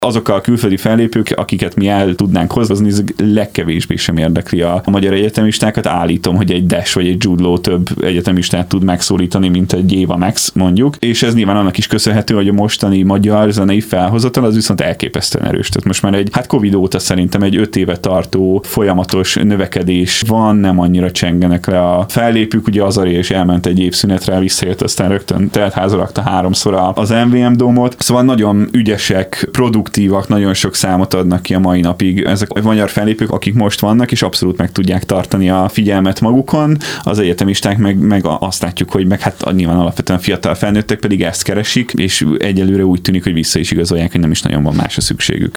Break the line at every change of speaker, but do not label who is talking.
Azokkal a külföldi fellépők, akiket mi el tudnánk hozni, ez legkevésbé sem érdekli a magyar egyetemistákat. Állítom, hogy egy Dash vagy egy Jude Law több egyetemistát tud megszólítani, mint egy Eva Max mondjuk, és ez nyilván annak is köszönhető, hogy a mostani magyar zenei felhozatal az viszont elképesztően erős. Tehát most már Covid óta szerintem egy 5 éve tartó folyamatos növekedés van, nem annyira csengenek le a fellépők, ugye Azari is elment egy évszünetre, visszajött, aztán rögtön teltháza rakta 3-szor az MVM Dome-ot. Szóval nagyon ügyesek, produktívak, nagyon sok számot adnak ki a mai napig ezek a magyar fellépők, akik most vannak, és abszolút meg tudják tartani a figyelmet magukon. Az egyetemisták meg azt látjuk, hogy meg hát nyilván alapvetően fiatal felnőttek pedig ezt keresik, és egyelőre úgy tűnik, hogy vissza is igazolják, hogy nem is nagyon van másra szükségük.